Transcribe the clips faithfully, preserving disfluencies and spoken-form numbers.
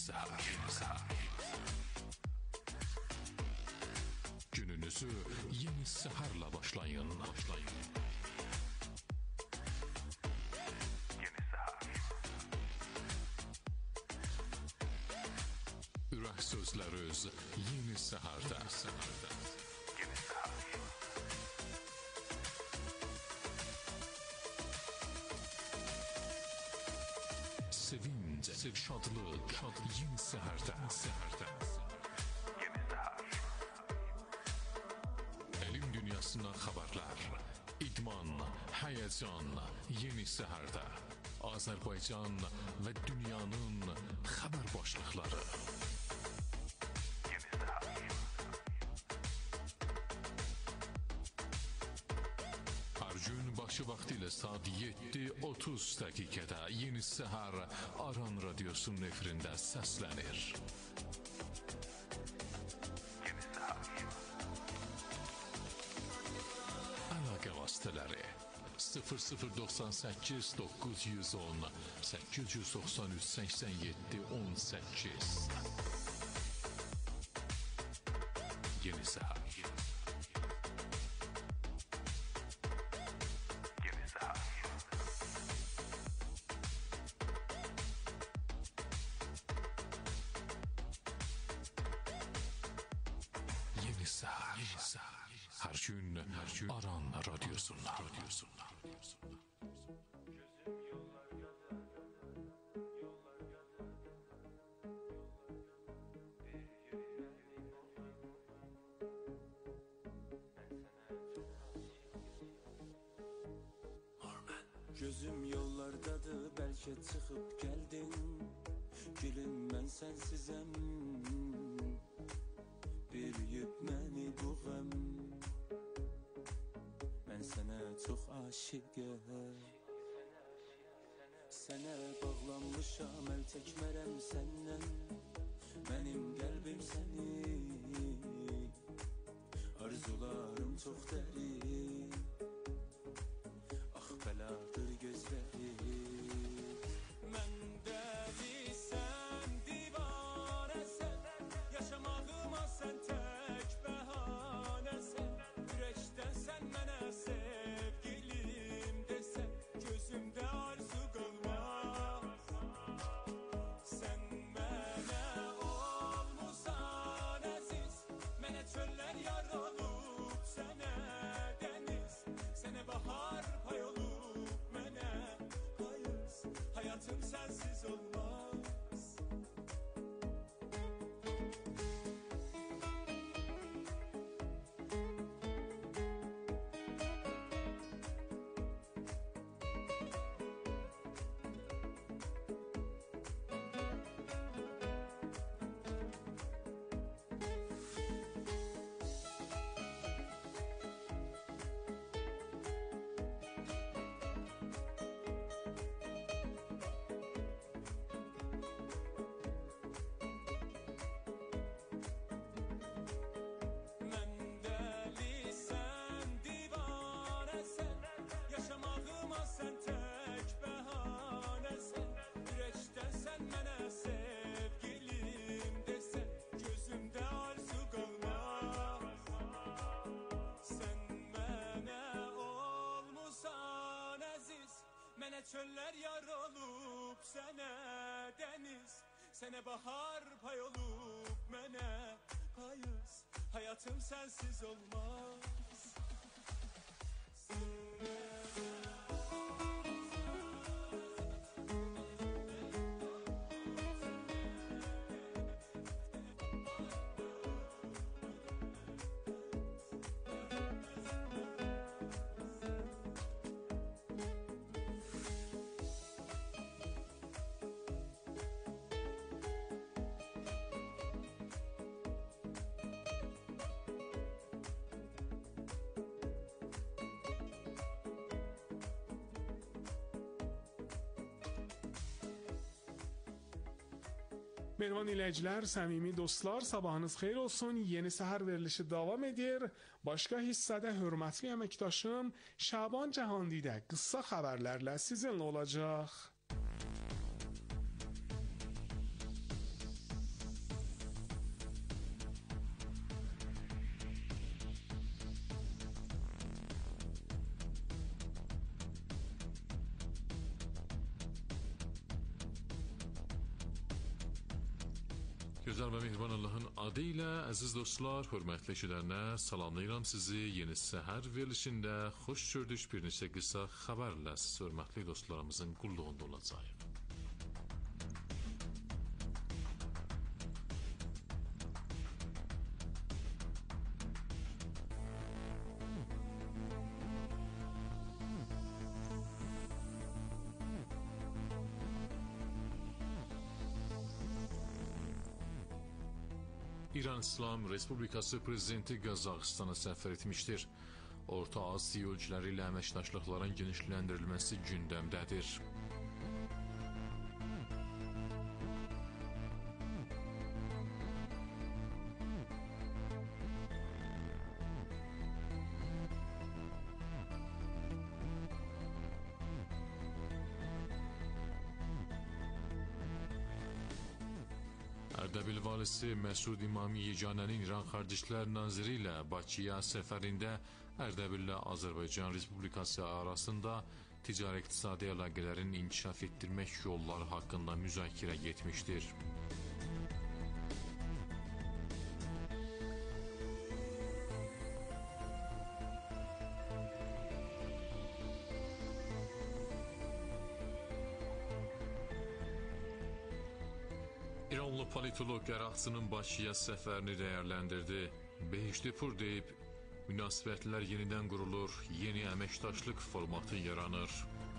Səhər. Gününüzü yeni səhərlə başlayın. Başlayın. Yeni səhər. Ürək sözləri öz yeni səhərdə. Yeni səhər. Sevinç, şadlıq, şad yeni səhərdə. Səhərdə. Yeni səhər. Elm dünyasından xəbərlər, idman, həyəcan, yeni səhərdə. Azərbaycan və dünyanın xəbər başlıqları. Yeni səhər. Hər gün başı vaxtı ilə saat yeddi otuz dəqiqədə Yeni Səhər Aran Radiosunun efirində səslənir. Yeni Səhər. Əlaqə vasitələri sıfır sıfır doxsan səkkiz doqquz yüz on səkkiz yüz doxsan üç səksən yeddi on səkkiz. Yeni Səhər. Hər gün Aran Radiosu'nda. Gözüm yollardadır, bəlkə çıxıb gəldin. Gülüm mən sənsizəm, bir yük məni bu qəm. Mən sənə çox aşiqəm, sənə bağlanmışam, əl çəkmərəm səndən. Mənim qəlbim səni, arzularım çox dərin. Ax bəladır gözlərim. Mən dəlisən, divanəsən, yaşamağıma sən tək bəhanəsən. Ürəkdən sən mənə sevgilim desən, gözümdə arzu qalmaz. Sən mənə olmusan əziz, mənə çöllər yar olub, sənə dəniz, sənə bahar pay olub, mənə payız. Hayatım sensiz olmaz. Mənə çöllər yar olub, sənə dəniz, sənə bahar pay olub, mənə payız. Hayatım sensiz olmaz. Mehriban dinləyicilər, səmimi dostlar, sabahınız xeyir olsun. Yeni səhər verilişi davam edir. Başqa hissədə hörmətli əməkdaşım Şaban Cahandidə qısa xəbərlərlə sizinlə olacaq. Gözəl və mehriban Allahın adı ilə əziz dostlar, hörmətli eşidənlər, salamlayıram sizi yeni səhər verilişində. Xoş gördük, bir neçə qısa xəbərlə siz hörmətli dostlarımızın qulluğunda olacaq. İran İslam Respublikası Prezidenti Qazaxıstana səfər etmişdir. Orta Asiya ölkələri ilə əməkdaşlıqların genişləndirilməsi gündəmdədir. Ərdəbil valisi Məsud İmami Yeganənin İran Xarici İşlər Naziri ilə Bakıya səfərində Ərdəbillə Azərbaycan Respublikası arasında ticari-iqtisadi əlaqələrin inkişaf etdirmək yolları haqqında müzakirə getmişdir. İranlı politolog Qərəxçinin Bakıya səfərini dəyərləndirdi. Behiştipur deyib, münasibətlər yenidən qurulur, yeni əməkdaşlıq formatı yaranır.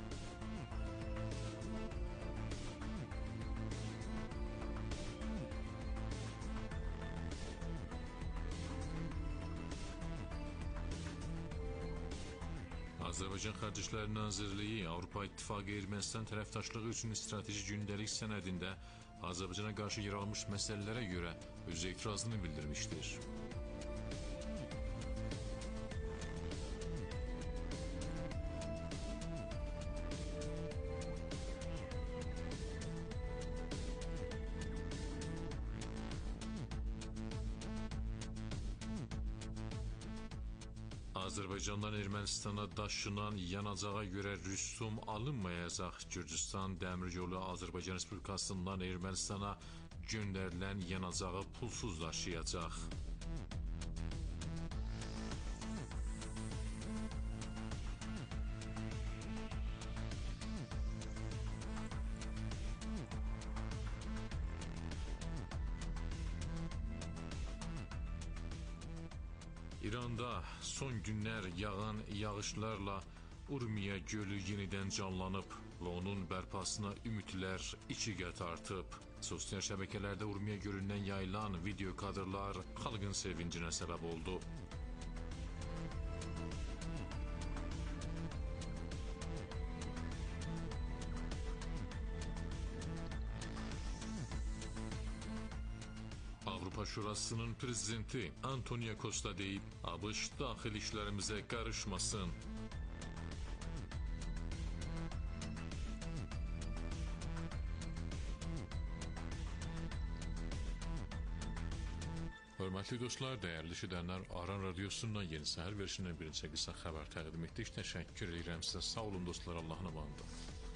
Azərbaycan Xarici İşlər Nazirliyi Avropa İttifaqı Ermənistan tərəfdaşlığı üçün strateji gündəlik sənədində Azərbaycana qarşı yer almış məsələlərə görə öz etirazını bildirmişdir. Azərbaycandan Ermənistana daşınan yanacağa görə rüsum alınmayacaq. Gürcüstan Dəmir Yolu Azərbaycan Respublikasından Ermənistana göndərilən yanacağı pulsuz daşıyacaq. İranda son günlər yağan yağışlarla Urmiya gölü yenidən canlanıb və onun bərpasına ümidlər iki qat artıb. Sosial şəbəkələrdə Urmiya gölündən yayılan video kadrlar xalqın sevincinə səbəb oldu. Avropa Şurasının prezidenti Antonio Costa deyib, ABŞ daxili işlərimizə qarışmasın. Hörmətli dostlar, dəyərli eşidənlər, Aran Radiosundan yeni səhər verişindən bir neçə qısa xəbər təqdim etdik. Təşəkkür edirəm sizə. Sağ olun dostlar, Allahın amanında.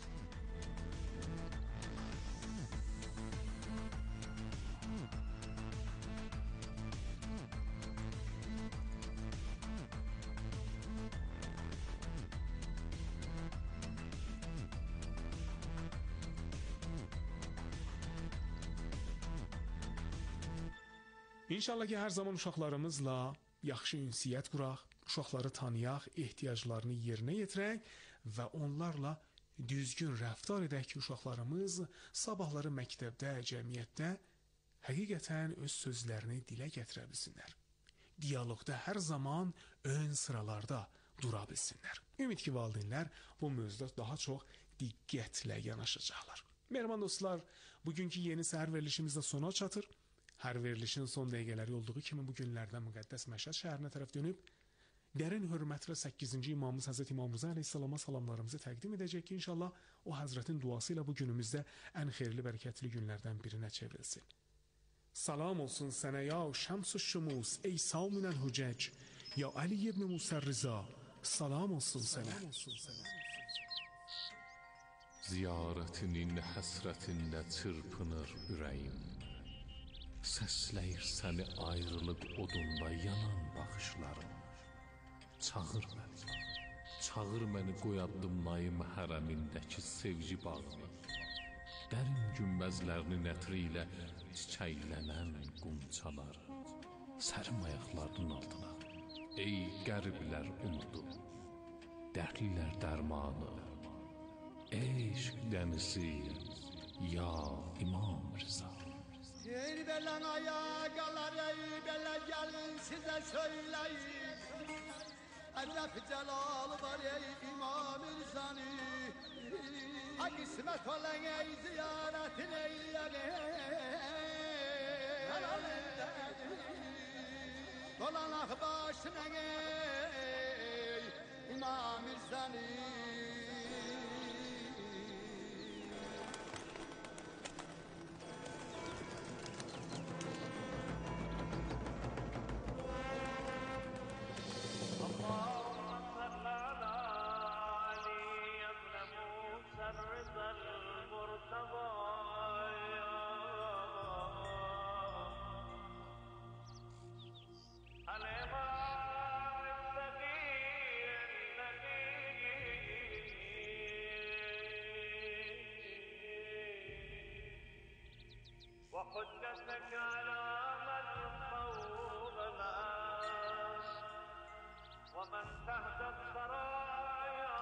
İnşallah ki, hər zaman uşaqlarımızla yaxşı ünsiyyət quraq, uşaqları tanıyaq, ehtiyaclarını yerinə yetirək və onlarla düzgün rəftar edək ki, uşaqlarımız sabahları məktəbdə, cəmiyyətdə həqiqətən öz sözlərini dilə gətirə bilsinlər. Diyaloqda hər zaman ön sıralarda dura bilsinlər. Ümid ki, valideynlər bu mövzuda daha çox diqqətlə yanaşacaqlar. Mehriban dostlar, bugünkü yeni səhər verilişimizdə sona çatır. Hər verilişin son dəqiqələri olduğu kimi bu günlərdən müqəddəs Məşhəd şəhərinə tərəf dönüb, dərin hörmətlə səkkizinci imamımız Həzrət İmam Rza əleyhissalama salamlarımızı təqdim edəcək ki, inşallah o Həzrətin duası ilə bu günümüzdə ən xeyirli, bərəkətli günlərdən birinə çevrilsin. Salam olsun sənə ya Şəms-ü Şumus, ey Saminəl Hücəc, ya Ali ibn Musa Rza, salam olsun sənə. Ziyarətinin həsrətində çırpınır ürəyim. Səsləyir səni ayrılıq odunda yanan baxışlarım. Çağır məni, çağır məni qoyaddım Naim hərəmindəki sevgi bağını. Dərin günbəzlərinin ətri ilə çiçəklənən qunçalar. Sərim ayaqlarının altına, ey qəriblər umudu, dərdlilər dərmanı, eşq dənizi, ya İmam Rıza. Ey belen ayakalar, ey bele gelin size söyleyeyim. Edep celalı var ey İmam-ı Rıza'nı. Ha kısmet olan ey ziyaretin eyleyin. Dolanak başına ey İmam-ı Rıza'nı. وحجتك على من فوق الناس ومن تحت الثرايا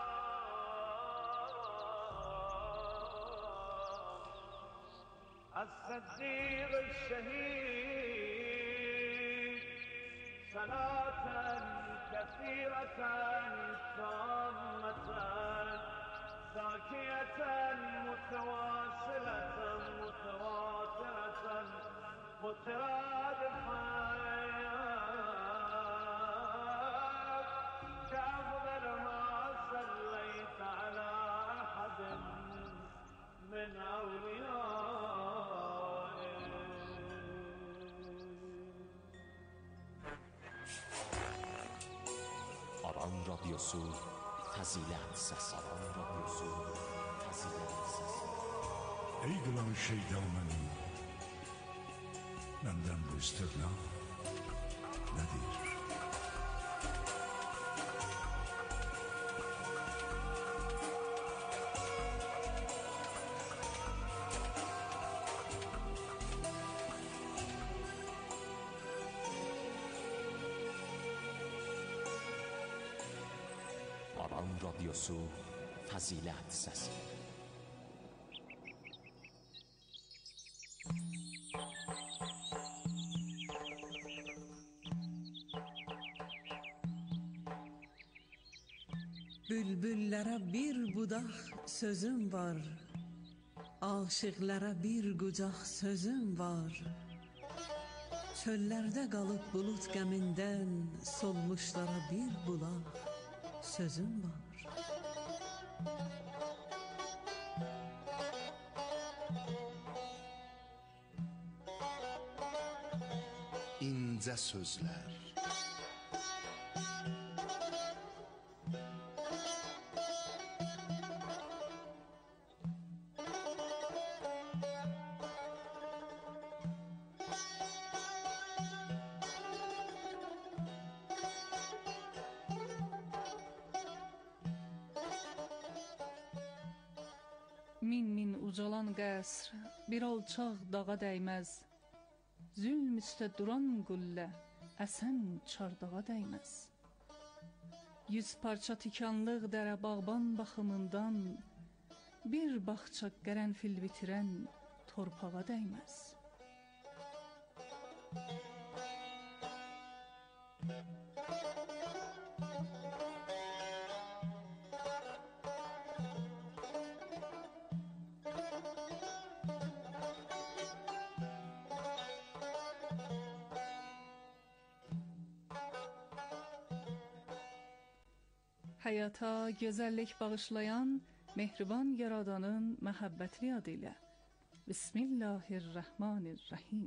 الصديق الشهيد صلاة كثيرة تامة زاكية متواصلة متواترة مترادفة كأفضل ما صليت على أحد من أوليائك. Aran Radyosu Fazilet Sesi. Aran Radyosu Fazilet Sesi. Ey kılan şeytanın benden bu istirna nedir? Aran Radyosu Fazilet Sesi. Bülbüllərə bir budaq sözüm var, aşıqlara bir qucaq sözüm var. Çöllərdə qalıb bulut qəmindən solmuşlara bir bulaq sözüm var. İnce sözler. Min min ucalan qəsr bir alçaq dağa dəyməz. Zülm üstə duran qüllə əsən çardağa dəyməz. Yüz parça tikanlıq dərə bağban baxımından bir bağça qərənfil bitirən torpağa dəyməz. Həyata gözəllik bağışlayan mehriban yaradanın məhəbbətli adı ilə Bismillahirrahmanirrahim.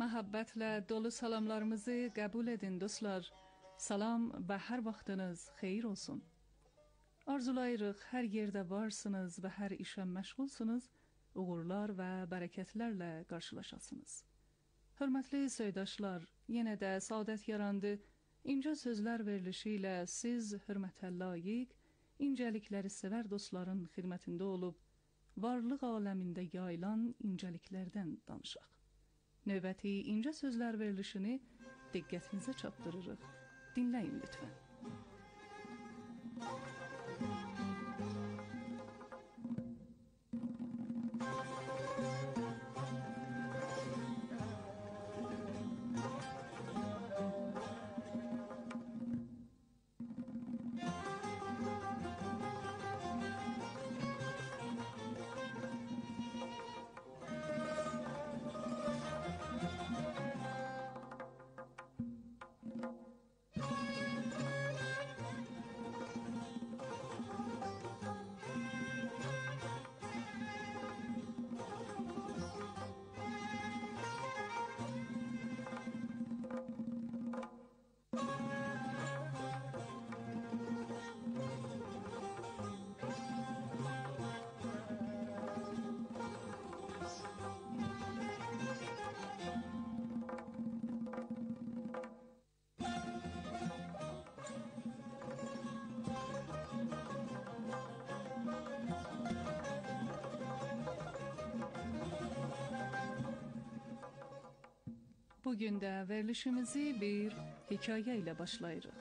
məhəbbətlə dolu salamlarımızı qəbul edin dostlar. Salam və hər vaxtınız xeyir olsun. Arzulayırıq hər yerdə varsınız və hər işə məşğulsunuz, uğurlar və bərəkətlərlə qarşılaşasınız. Hörmətli soydaşlar, yenə də saadət yarandı, incə sözlər verilişi ilə siz hörmətə layiq, incəlikləri sevər dostların xidmətində olub, varlıq aləmində yayılan incəliklərdən danışaq. Növbəti incə sözlər verilişini diqqətinizə çatdırırıq. Dinləyin lütfən. Bugün də verilişimizi bir hekayə ilə başlayırıq.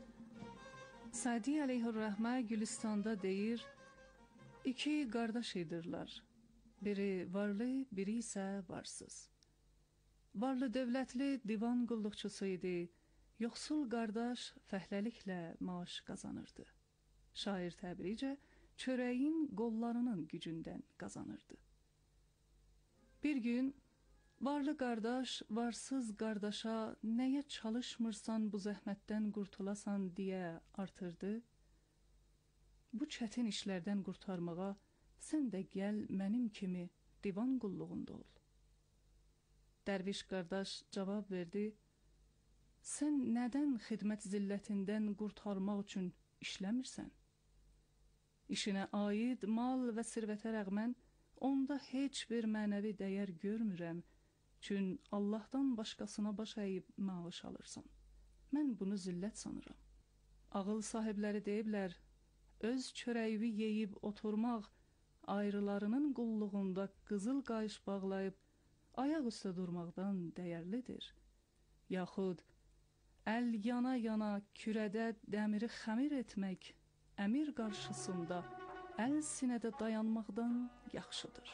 Sadi əleyhür-rəhmə Gülistanda deyir, iki qardaş idirlər. Biri varlı, biri isə varsız. Varlı dövlətli divan qulluqçusu idi, yoxsul qardaş fəhləliklə maaş qazanırdı. Şair təbiricə, çörəyin qollarının gücündən qazanırdı. Bir gün, varlı qardaş, varsız qardaşa nəyə çalışmırsan bu zəhmətdən qurtulasan deyə artırdı. Bu çətin işlərdən qurtarmağa sən də gəl mənim kimi divan qulluğunda ol. Dərviş qardaş cavab verdi, sən nədən xidmət zillətindən qurtarmaq üçün işləmirsən? İşinə aid mal və sirvətə rəğmən onda heç bir mənəvi dəyər görmürəm, çün Allahdan başqasına baş əyib maaş alırsan. Mən bunu zillət sanıram. Ağıl sahibləri deyiblər, öz çörəyini yeyib oturmaq, ayrılarının qulluğunda qızıl qayış bağlayıb, ayaq üstə durmaqdan dəyərlidir. Yaxud, əl yana-yana kürədə dəmiri xəmir etmək, əmir qarşısında əl sinədə dayanmaqdan yaxşıdır.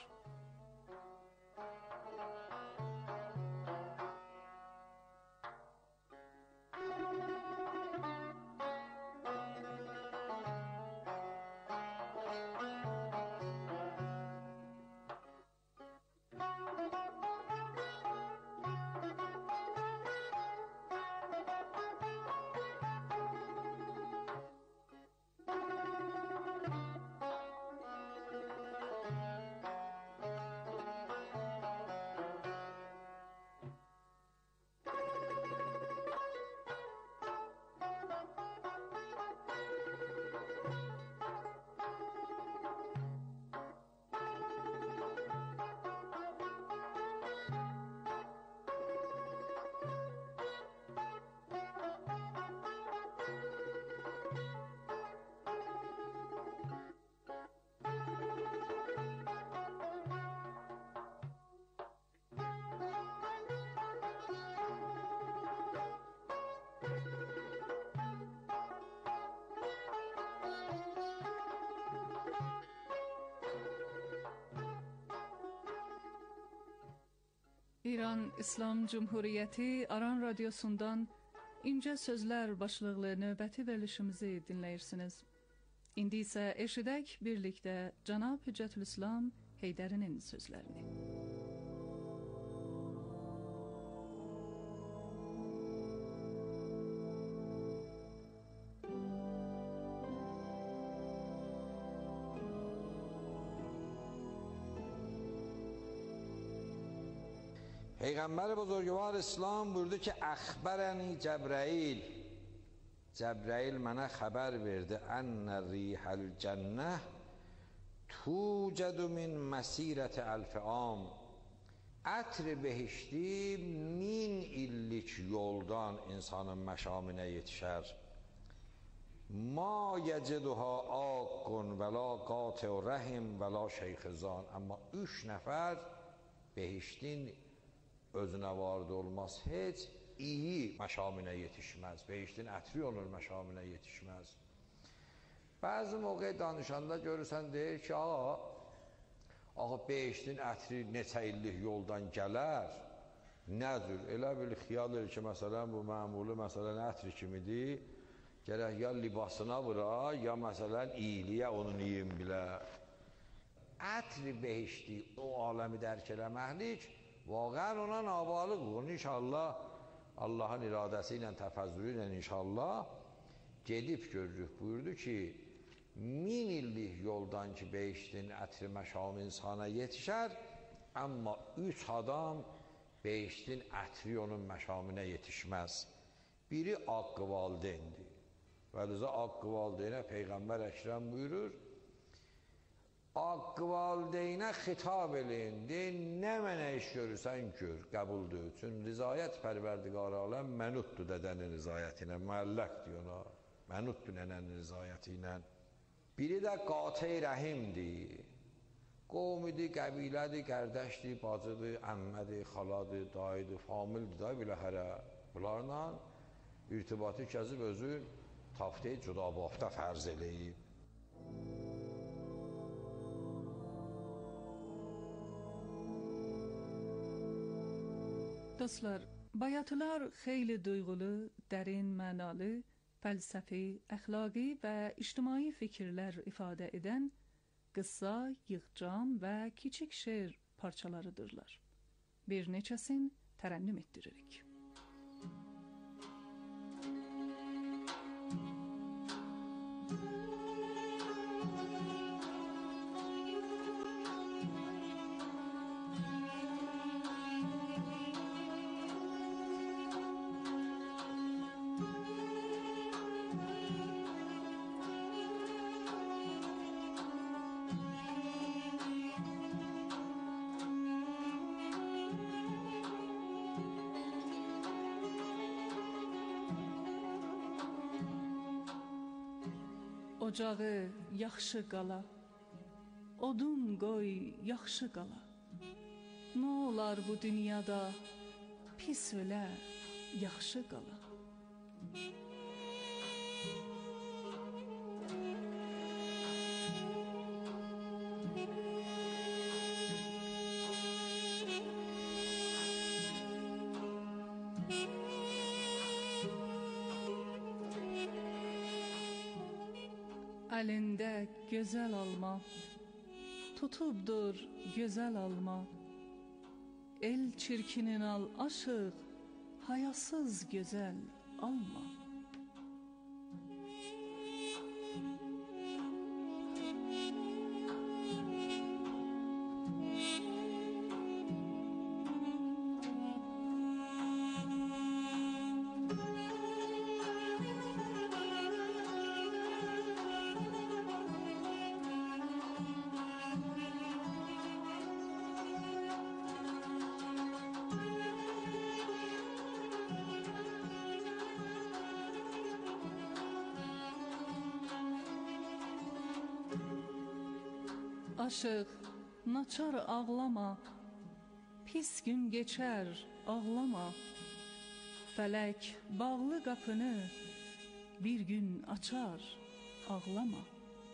İran İslam Cumhuriyyəti Aran Radyosu'ndan İncə Sözlər başlıqlı növbəti verilişimizi dinləyirsiniz. İndi isə eşidək birlikdə Cənab Hüccətülislam Heydərinin sözlərini. Peygamber buzurgvar İslam buyurdu ki اخبرنی جبرائیل جبرائیل mənə xəbər verdi enne rihel cenneh توجد من مسیرت الف عام ətr behişti min illik yoldan insanın məşaminə yetişər. Ma yeciduha akkun və la qati rəhim və la şeyxizan. Amma üç nəfər behiştin özünə vardı olmaz, heç iyi məşaminə yetişməz. Behiştin ətri olur, məşaminə yetişməz. Bəzi moqay danışanda görürsən deyir ki, ağa, ağa behiştin ətri neçə illik yoldan gələr, nədir? Elə bir xiyal edir ki, məsələn, bu məmulu, məsələn, ətri kimidir, gərək ya libasına vura, ya məsələn, iyiliyə onun iyim bilə. Ətri behişti, o aləmi dərk eləməklik, vaqən ona nabalıq olur. İnşallah, Allahın iradəsi ilə, təfəzzülü ilə inşallah gedib görürük. Buyurdu ki, min illik yoldan ki, behiştin ətri məşam insana yetişər, amma üç adam behiştin ətri onun məşaminə yetişməz. Biri Haqqı valideyndir. Vəlizə Haqqı valideynə Peyğəmbər Əkrəm buyurur, Haqqı valideynə xitab eləyin, deyin, nə mənə iş görürsən gör, qəbuldur. Çünki rizayət pərverdigar aləm mənutdur dədənin rizayəti ilə, müəlləqdir ona, mənutdur nənənin rizayəti ilə. Biri də qati rəhimdir. Qovmidir, qəbilədir, qərdəşdir, bacıdır, əmmədir, xaladır, dayıdır, famildir da biləhərə. Bunlarla irtibatı kəzib özü taftayı cudabafda fərz eləyib. Dostlar, bayatılar xeyli duyğulu, dərin, mənalı, fəlsəfi, əxlaqi və ictimai fikirlər ifadə edən qıssa, yığcam və kiçik şeir parçalarıdırlar. Bir neçəsin tərənnüm etdiririk. Ocağı yaxşı qala, odun qoy yaxşı qala. Nə olar bu dünyada pis ölə, yaxşı qala. Əlində gözəl alma, tutubdur gözəl alma. El çirkinin al aşıq, hayasız gözəl alma. Aşıq, naçar ağlama, pis gün geçər, ağlama. Fələk bağlı qapını bir gün açar, ağlama.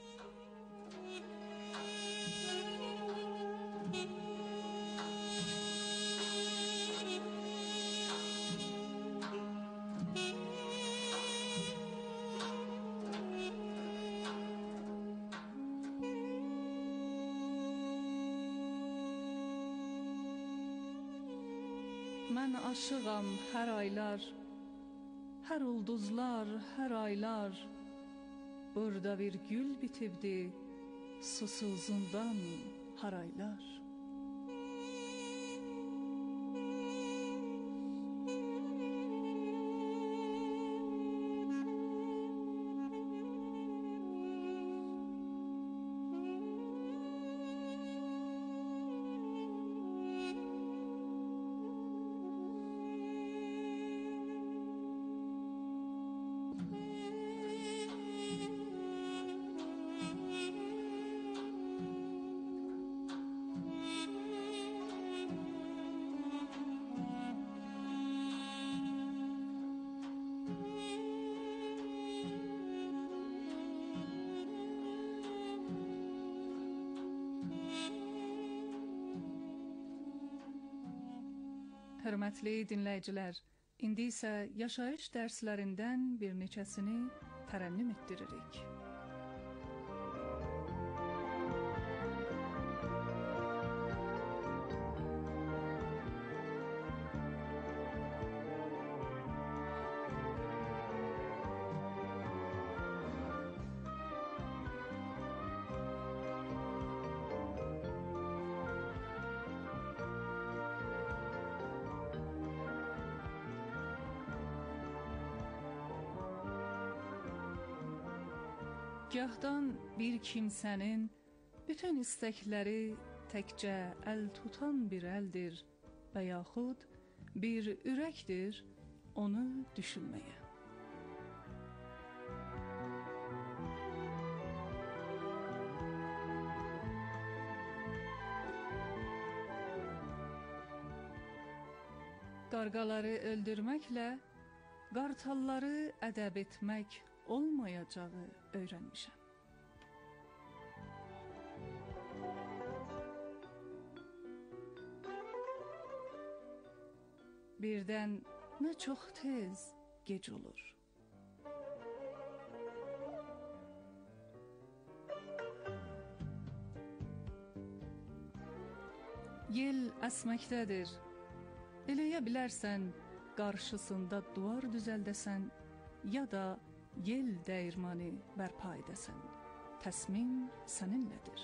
Mən aşığam hər aylar, hər ulduzlar, hər aylar. Burada bir gül bitibdi, susuzundan haraylar. hörmətli dinləyicilər, indi isə yaşayış dərslərindən bir neçəsini tərənnüm etdiririk. Gahdan bir kimsənin bütün istəkləri təkcə əl tutan bir əldir və yaxud bir ürəkdir onu düşünməyə. Qarqaları öldürməklə qartalları ədəb etmək olmayacağı öyrənmişəm. Birdən nə çox tez gec olur. Yel əsməkdədir. Eləyə bilərsən qarşısında duvar düzəldəsən ya da yel dəyirmanı bərpa edəsən. Təsmin səninlədir.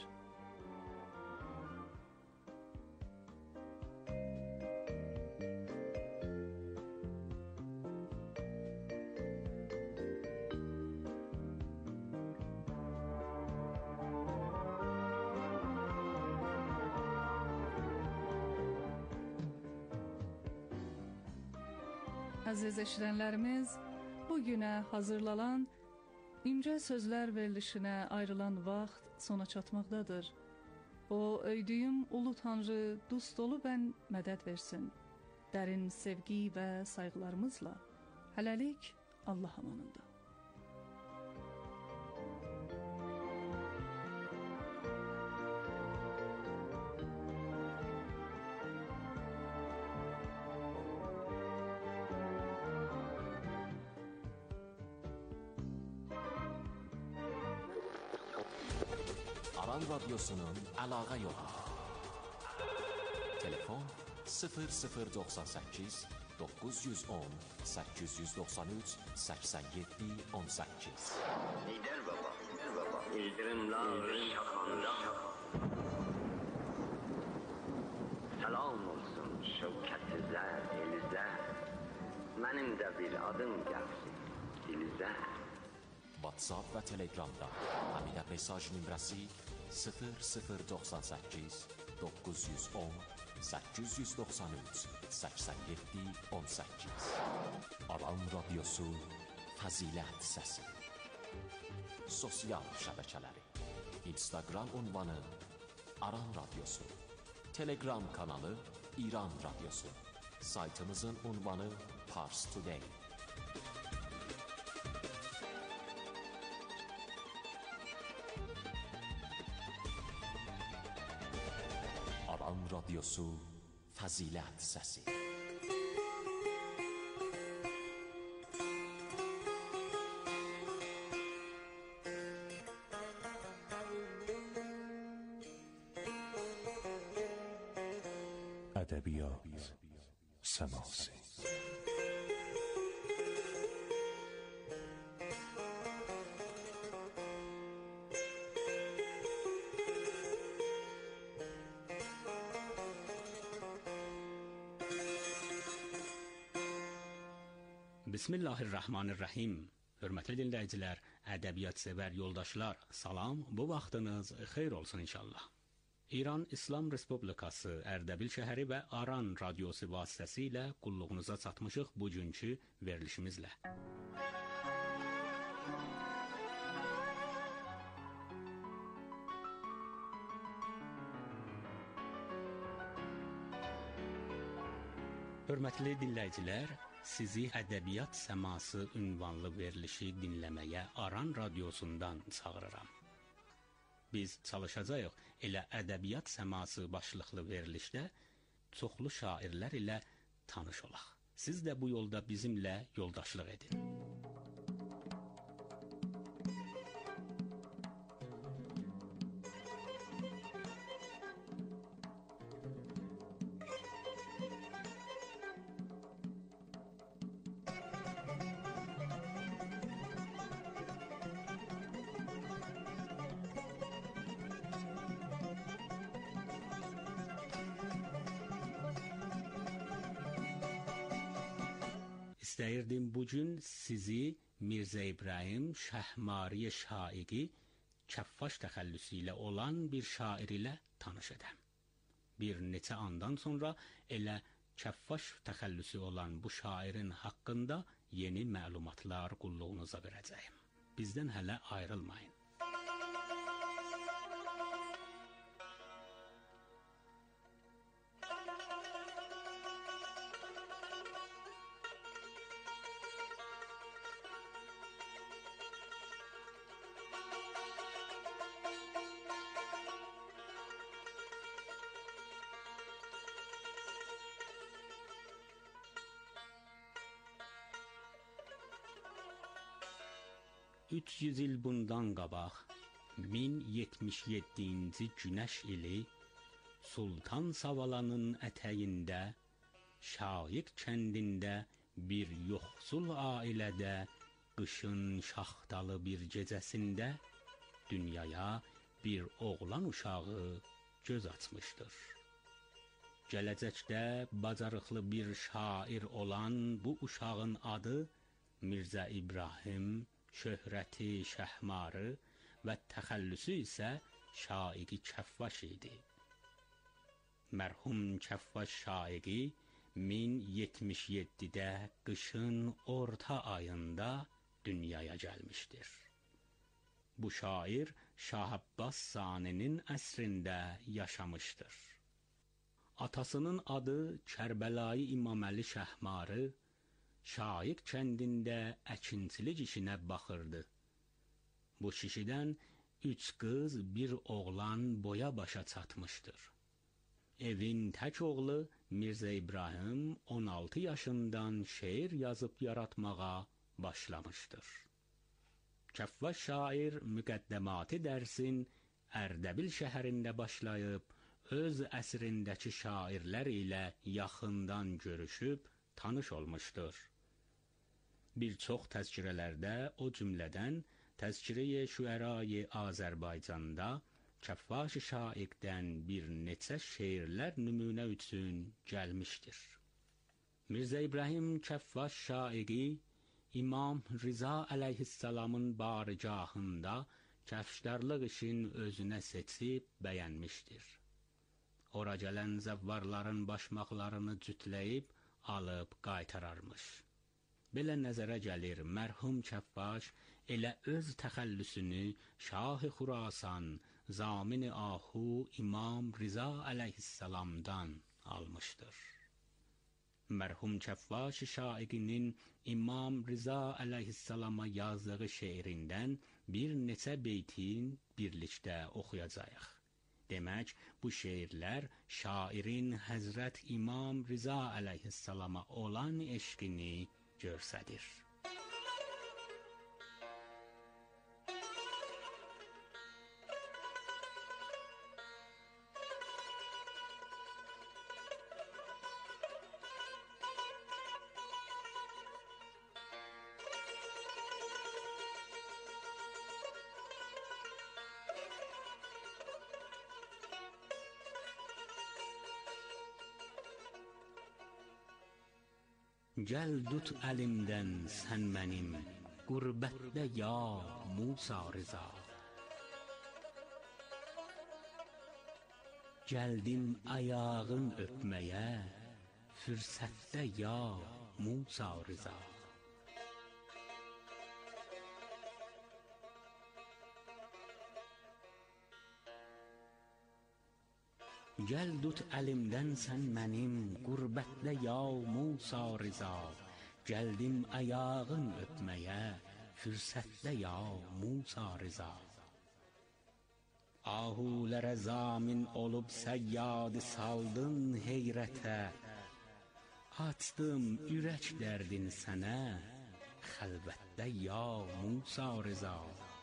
Əziz eşidənlərimiz, bugünə hazırlanan İncə Sözlər verilişinə ayrılan vaxt sona çatmaqdadır. O, öydüyüm Ulu Tanrı dost dolu bən mədəd versin. Dərin sevgi və sayğılarımızla hələlik Allah amanında. Aran Radyosu'nun əlaqə yolu. Telefon sıfır sıfır doxsan səkkiz doqquz yüz on səkkiz yüz doxsan üç səksən yeddi on səkkiz. Lider baba, lider baba. İldirimler şakanda. Selam olsun şevketizə, elizə. Mənim də bir adım gəlsin dilizə. WhatsApp və Telegramda həminə mesaj nömrəsi sıfır sıfır doxsan səkkiz doqquz yüz on səkkiz yüz doxsan üç səksən yeddi on səkkiz. Aran Radyosu Fəzilət Səsi. Sosial şəbəkələri: Instagram ünvanı Aran Radyosu, Telegram kanalı İran Radyosu, saytımızın ünvanı Pars Today. Aran Radyosu Fəzilət Səsi. ادبیات سماسی. Bismillahirrahmanirrahim. Hörmətli dinləyicilər, ədəbiyyat sevər yoldaşlar, salam, bu vaxtınız xeyir olsun inşallah. İran İslam Respublikası Ərdəbil şəhəri və Aran radiosu vasitəsilə qulluğunuza çatmışıq bugünkü verilişimizlə. Hörmətli dinləyicilər, sizi Ədəbiyyat Səması ünvanlı verilişi dinləməyə Aran radiosundan çağırıram. Biz çalışacağıq elə Ədəbiyyat Səması başlıqlı verilişdə çoxlu şairlər ilə tanış olaq. Siz də bu yolda bizimlə yoldaşlıq edin. İstəyirdim bugün sizi Mirzə İbrahim Şəhmari Şaiqi Kəffaş təxəllüsü ilə olan bir şair ilə tanış edəm. Bir neçə andan sonra elə Kəffaş təxəllüsü olan bu şairin haqqında yeni məlumatlar qulluğunuza verəcəyim. Bizdən hələ ayrılmayın. üç yüz il bundan qabaq min yetmiş yeddinci günəş ili Sultan Savalanın ətəyində Şaiq kəndində bir yoxsul ailədə qışın şaxtalı bir gecəsində dünyaya bir oğlan uşağı göz açmışdır. Gələcəkdə bacarıqlı bir şair olan bu uşağın adı Mirzə İbrahim, şöhrəti Şəhmarı və təxəllüsü isə Şaiqi Kəffaş idi. Mərhum Kəffaş Şaiqi min yetmiş yeddidə qışın orta ayında dünyaya gəlmişdir. Bu şair Şah Abbas Saninin əsrində yaşamışdır. Atasının adı Kərbəlayı İmaməli Şəhmarı, Şaiq kəndində əkinçilik işinə baxırdı. Bu kişidən üç qız, bir oğlan boya başa çatmışdır. Evin tək oğlu Mirzə İbrahim on altı yaşından şeir yazıb yaratmağa başlamışdır. Kəffaş şair müqəddəmatı dərsin Ərdəbil şəhərində başlayıb, öz əsrindəki şairlər ilə yaxından görüşüb tanış olmuşdur. Bir çox təzkirələrdə, o cümlədən Təzkirə-i Şüərayı Azərbaycanda Kəffaş Şaiqdən bir neçə şeirlər nümunə üçün gəlmişdir. Mirzə İbrahim Kəffaş Şaiqi İmam Rıza əleyhissalamın barigahında kəfşdarlıq işin özünə seçib bəyənmişdir. Ora gələn zəvvarların başmaqlarını cütləyib, alıb qaytararmış. Belə nəzərə gəlir, mərhum Kəffaş elə öz təxəllüsünü Şah-ı Xurasan, Zamin-i Ahu İmam Rıza əleyhissalamdan almışdır. Mərhum Kəffaş Şaiqinin İmam Rıza əleyhissalama yazdığı şeirindən bir neçə beytin birlikdə oxuyacağıq. Demək, bu şeirlər şairin Həzrət İmam Rıza əleyhissalama olan eşqini göstərir. Gəl tut əlimdən sən mənim, qürbətdə ya Musa Rıza. Gəldim ayağın öpməyə, fürsətdə ya Musa Rıza. Gəl tut əlimdən sən mənim, qürbətdə ya Musa Rıza. Gəldim ayağın öpməyə, fürsətdə ya Musa Rıza. Ahulərə zamin olub səyyad saldın heyrətə, Açdım ürək dərdin sənə, xəlvətdə ya Musa Rıza.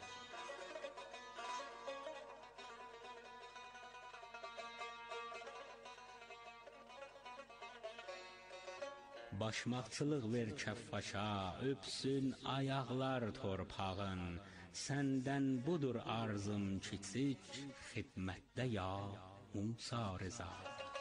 Başmaqçılıq ver kəffaşa, öpsün ayaqlar torpağın. Səndən budur arzım kiçik, xidmətdə ya Musa Rıza.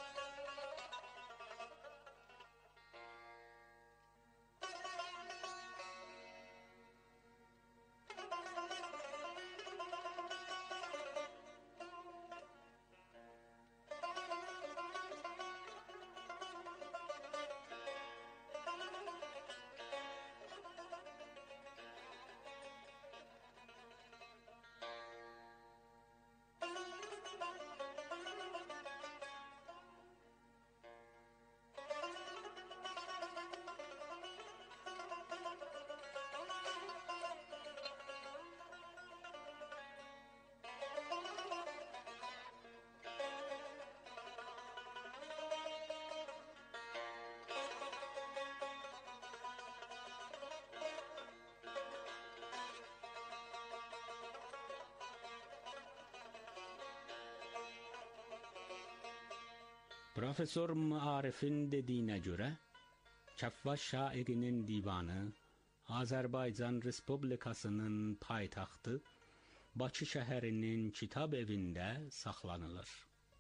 Profesör Maarif'in dediyinə görə, Kəffaş şairinin divanı Azərbaycan Respublikasının paytaxtı Bakı şəhərinin kitab evində saxlanılır.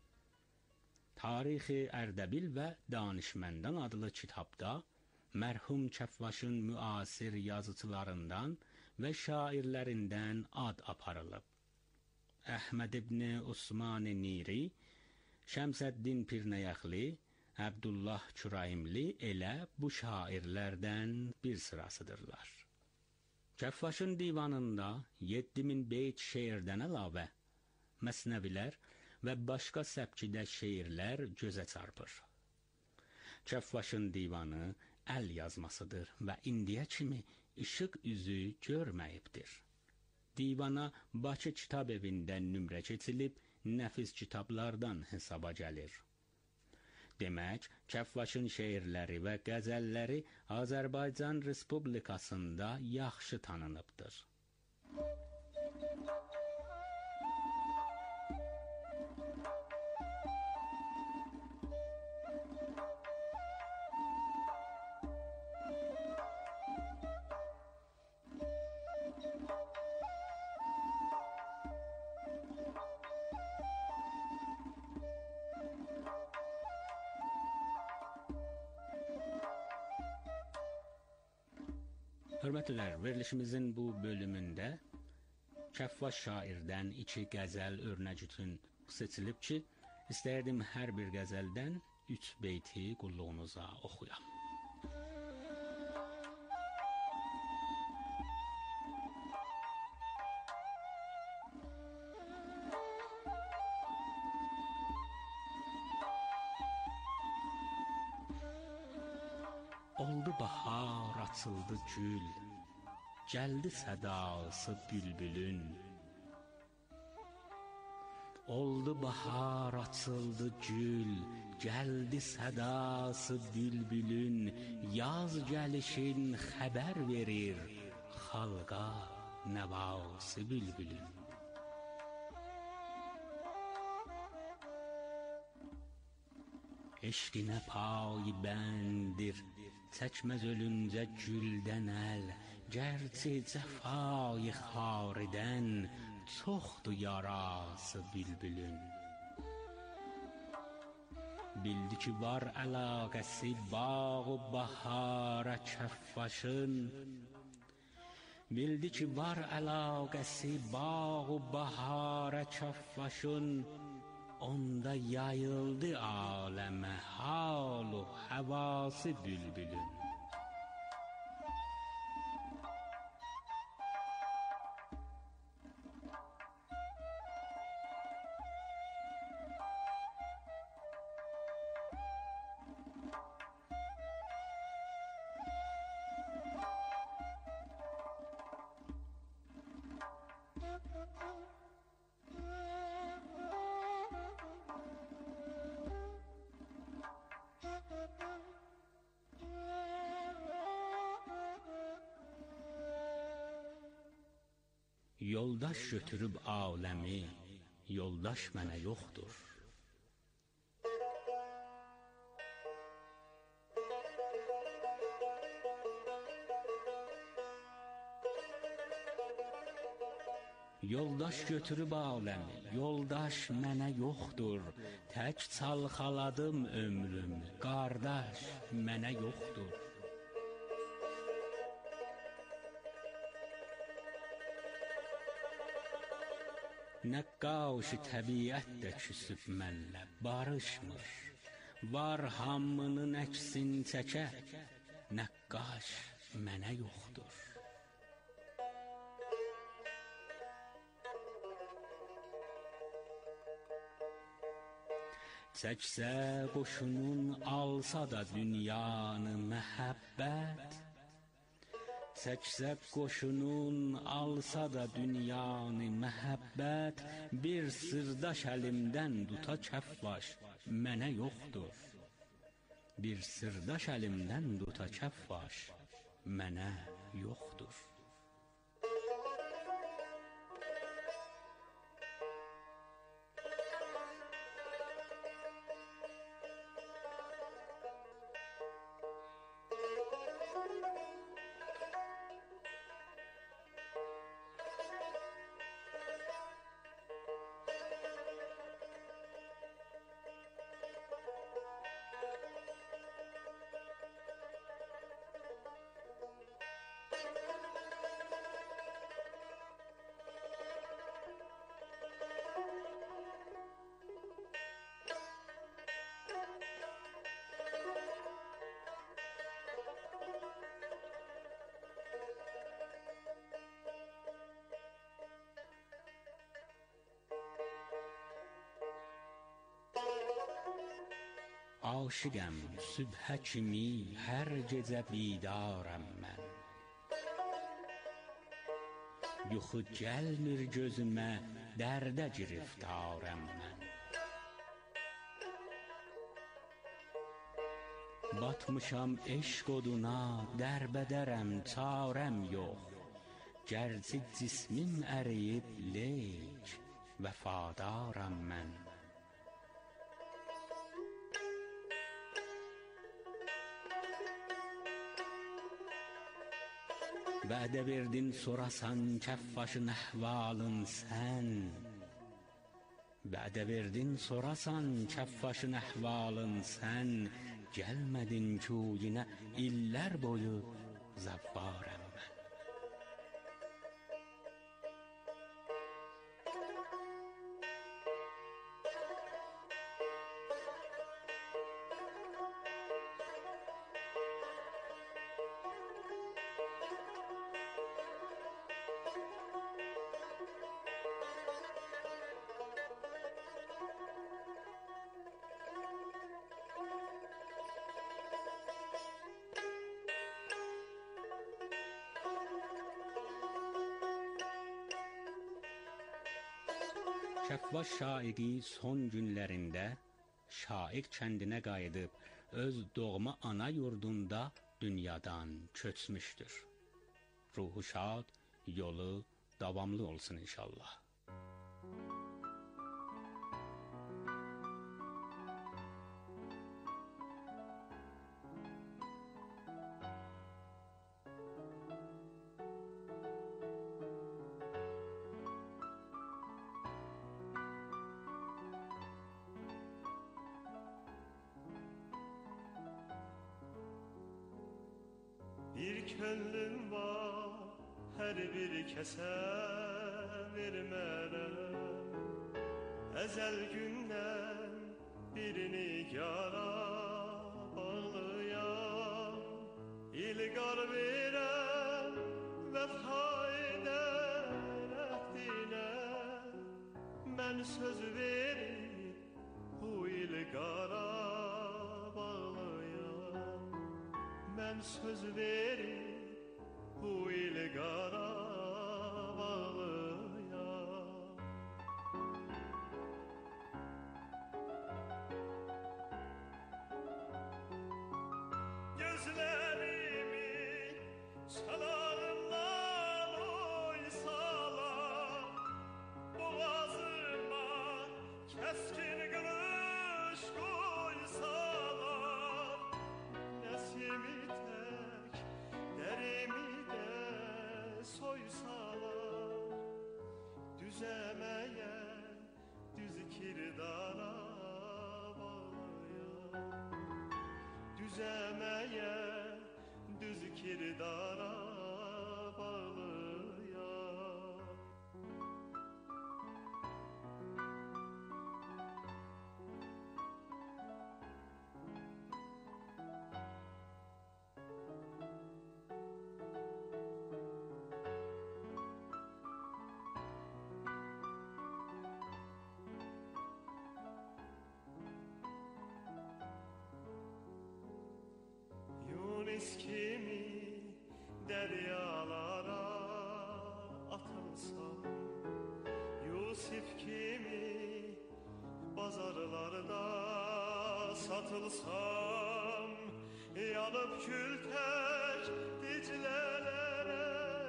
Tarixi Ərdəbil və Danışməndən adlı kitabda mərhum Kəffaşın müasir yazıçılarından və şairlərindən ad aparılıb. Əhməd ibn Osman Niri, Şəmsəddin Pirnəyəxli, Əbdullah Kürayimli elə bu şairlərdən bir sırasıdırlar. Kəffaşın divanında yeddi min beyt şeirdən əlavə məsnəvilər və başqa səbkidə şeirlər gözə çarpır. Kəffaşın divanı əl yazmasıdır və indiyə kimi işıq üzü görməyibdir. Divana Bakı kitab evində nümunə keçilib, nəfis kitablardan hesaba gəlir. Demək, Kəffaşın şeirləri və qəzəlləri Azərbaycan Respublikasında yaxşı tanınıbdır. Hörmətlilər, verilişimizin bu bölümündə Kəffaş şairdən iki qəzəl örnək üçün seçilib ki, istərdim hər bir qəzəldən üç beyti qulluğunuza oxuyam. Oldu bahar, açıldı gül, gəldi sədası bülbülün. Oldu bahar, açıldı gül, gəldi sədası bülbülün. Yaz gəlişin xəbər verir xalqa nəvası bülbülün. Eşqinə payı bəndir, çəkməz ölüncə güldən əl. Gərçi cəfayı xaridən çoxdur yarası bülbülün. Bildi ki, var əlaqəsi bağ-ı bahara Kəffaşın. Bildi ki, var əlaqəsi bağ-ı bahara Kəffaşın. Onda yayıldı aləmə hal-u həvası bülbülün. Yoldaş götürüb aləmi, yoldaş mənə yoxdur. Yoldaş götürüb aləmi, yoldaş mənə yoxdur. Tək çalxaladım ömrüm, qardaş mənə yoxdur. Nəqqaş təbiət də küsüb mənlə barışmır. Var hamının əksin çəkə, nəqqaş mənə yoxdur. Çəksə qoşunun alsa da dünyanı məhəbbət, Çəksə qoşunun alsa da dünyanı məhəbbət, bir sırdaş əlimdən tuta kəfvaş mənə yoxdur. Bir sırdaş əlimdən tuta kəfvaş mənə yoxdur. Aşiqəm sübhə kimi hər gecə bidarəm mən. Yuxu gəlmir gözümə, dərdə giriftarəm mən. Batmışam eşq oduna, dərbədərəm, çarəm yox. Gərçi cismim əriyib, leyk vəfadaram mən. Vədə verdin sorasan kəffaşın əhvalın sən. Vədə verdin sorasan kəffaşın əhvalın sən. Gəlmədin kuyinə illər boyu zəvvarəm mən. Kəfvaş şaiqi son günlərində Şaiq kəndinə qayıdıb öz doğma ana yurdunda dünyadan köçmüşdür. Ruhu şad, yolu davamlı olsun inşallah. Bir könlüm var, her bir kəsə vermərəm. Əzəl gündən birini yara bağlayam. İlqar verəm, vəfa edər əhdinə. Mən söz verib, bu ilqara mən söz verib bu ilqara bağlayam. Gözlərimi çalarımdan oy salar. düzəməyə, düz kirdara bağlıyam. Yunus kimi deryalara atılsam, Yusuf kimi bazarlarda satılsam, yanıp kül tek diclelere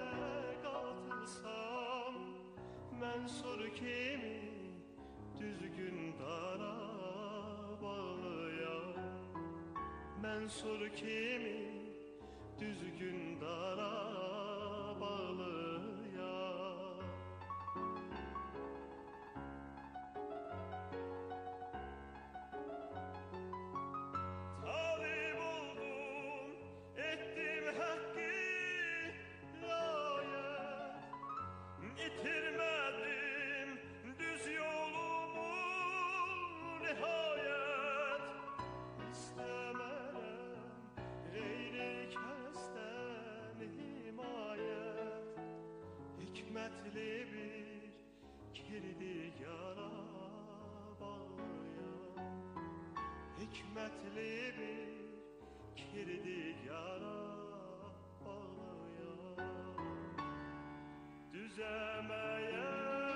katılsam, Mənsur kimi düzgün dara bağlıyam. Mənsur kimi düzgün dara bağlıyam. Talib oldum, ettim hakkı layet, itirmedim düz yolumu nihayet. İstemerem gayri kəsdən himayət, hikmətli bir kirdigara bağlıyam. Hikmətli bir kirdigara bağlıyam. Düzəməyə,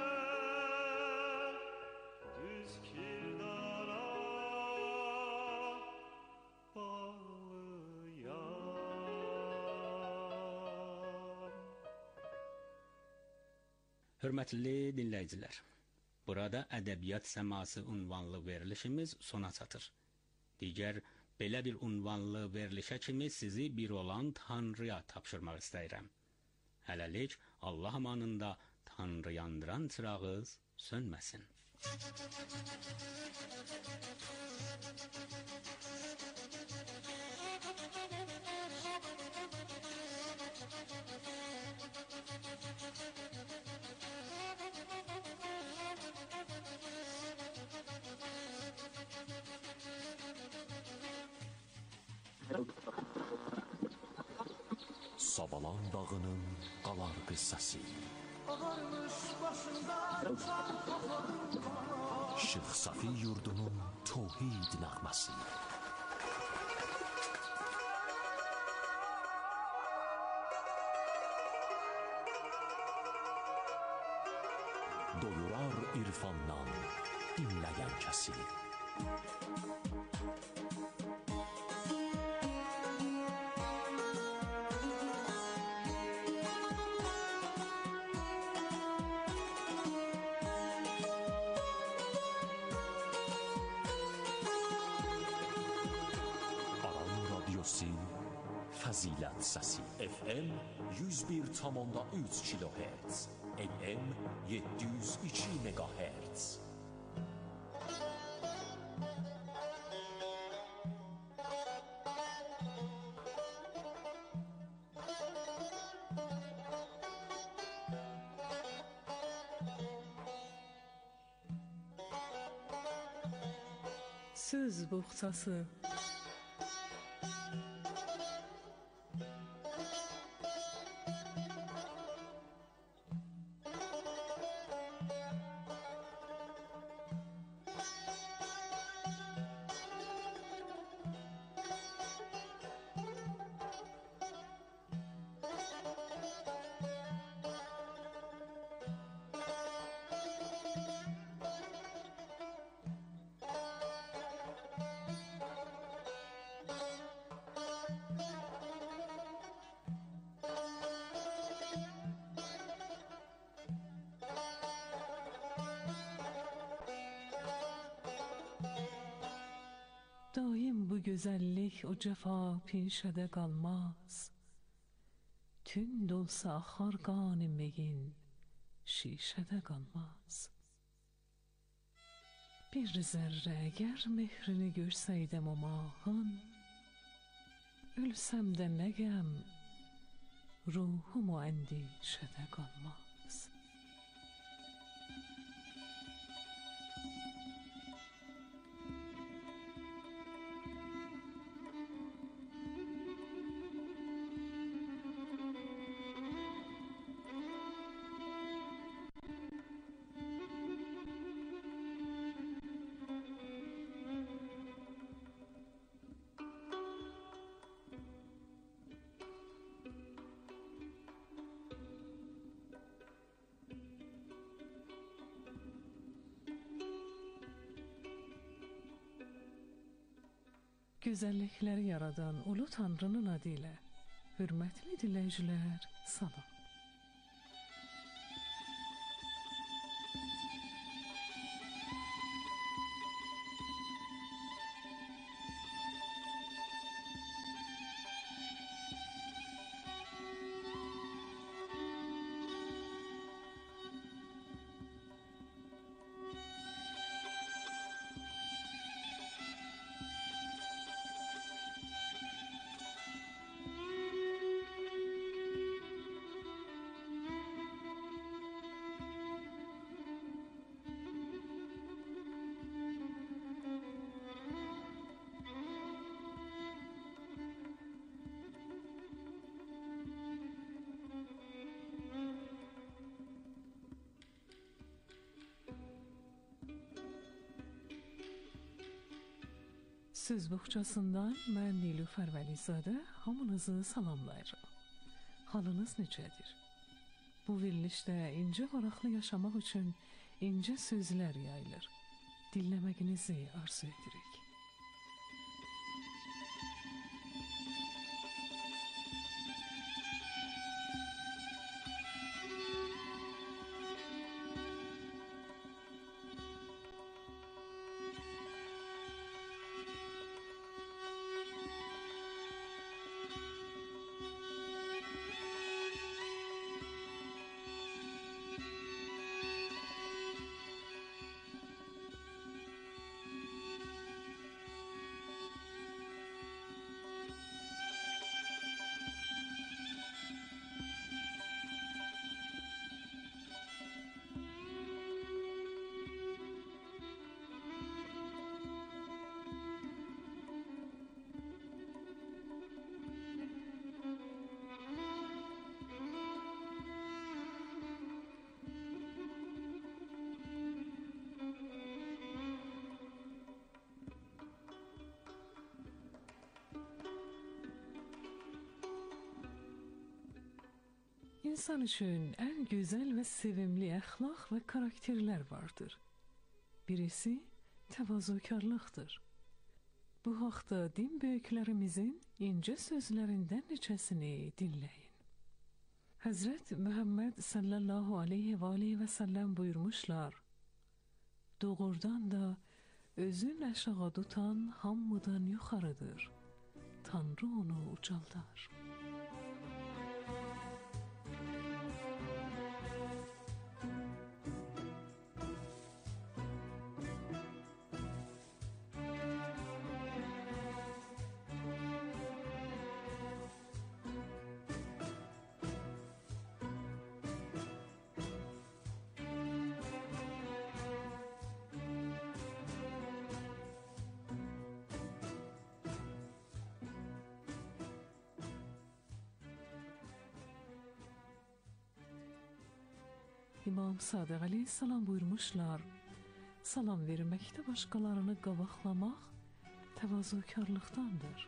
düz kirdara bağlıyam. Hörmətli dinləyicilər, burada ədəbiyyat səması unvanlı verilişimiz sona çatır. Digər belə bir unvanlı verilişə kimi sizi bir olan Tanrıya tapşırmaq istəyirəm. Hələlik Allah amanında Tanrı yandıran çırağınız sönməsin. Sabalan dağının qalar qıssası, Ağarmış başında çar kafanın bana, Şeyx Safi yurdunun tevhid nəğməsi, doyurar irfandan dinləyən kəsi. Fəzilət səsi F M yüz bir tam üç kilohertz, M M yeddi yüz iki megahertz. Söz boğçası. Daim bu güzellik o cefa pinşede kalmaz. Tünd olsa hargan meyin şişede kalmaz. Bir zerre eğer mehrini görseydim o mahın, ölsəm də nə qəm, ruhum o əndişədə qalmaz. Gözəllikləri yaradan Ulu Tanrının adı ilə hörmətli dinləyicilər, salam. Söz boğçasından mən Nilüfər Vəlizadə hamınızı salamlayıram. Halınız necədir? Bu verilişdə incə maraqlı yaşamaq üçün incə sözlər yayılır. Dinləməyinizi arzu edirik. İnsan üçün ən gözəl və sevimli əxlaq və karakterlər vardır. Birisi təvazökarlıqdır. Bu haqda din böyüklərimizin incə sözlərindən neçəsini dinləyin. Həzrət Muhammed sallallahu aleyhi və aleyhi və səlləm buyurmuşlar: doğrudan da özün aşağı tutan hamıdan yuxarıdır. Tanrı onu ucaldar. İmam Sadiq Aleyhisselam buyurmuşlar: salam verməkdə başqalarını qabaqlamaq təvazökarlıqdandır.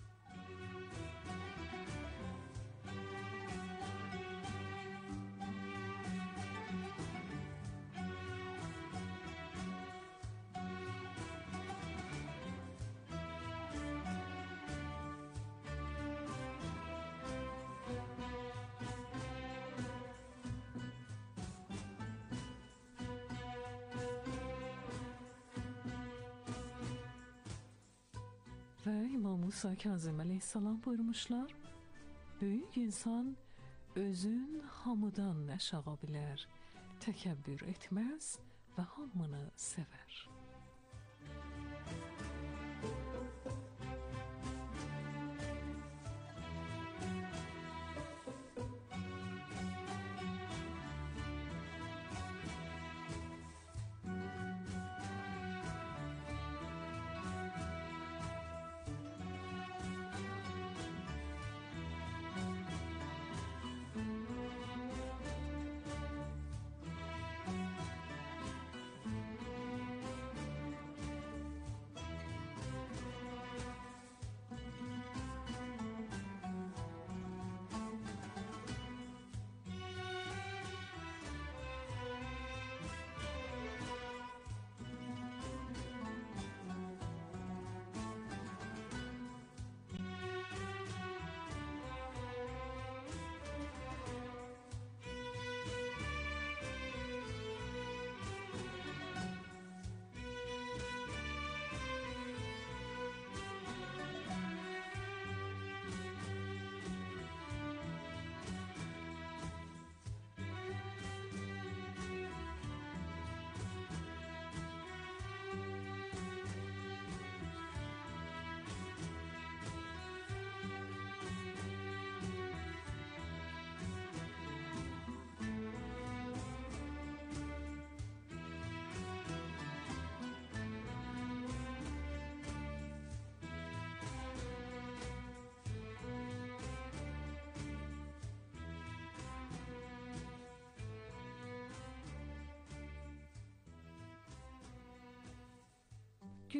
Ve İmam Musa Kazım Aleyhisselam buyurmuşlar: büyük insan özün hamıdan aşağı bilər, təkəbbür etməz və hamını sevər.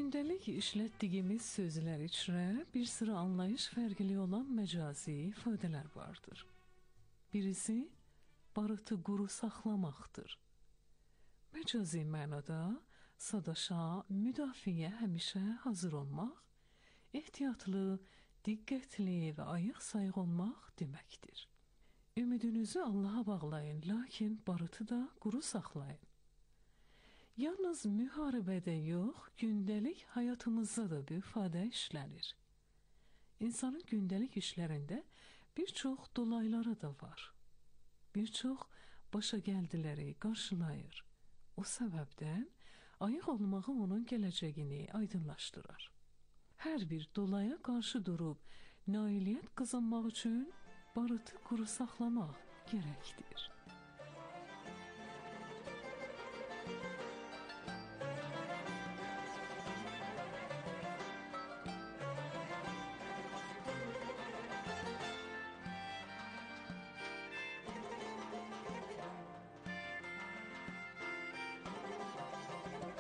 Gündəlik işlətdiyimiz sözlər içrə bir sıra anlayış fərqli olan məcazi ifadələr vardır. Birisi barıtı quru saxlamaqdır. Məcazi mənada sadaşa, müdafiə həmişə hazır olmaq, ehtiyatlı, diqqətli və ayıq-sayıq olmaq deməkdir. Ümidinizi Allaha bağlayın, lakin barıtı da quru saxlayın. Yalnız müharibədə yox, gündəlik həyatımızda da bu ifadə işlənir. İnsanın gündəlik işlərində bir çox dolayları da var. Bir çox başa gəldiləri qarşılayır. O səbəbdən ayıq olmağı onun gələcəyini aydınlaşdırır. Hər bir dolaya qarşı durub nailiyyət qazanmaq üçün barıtı quru saxlamaq gərəkdir.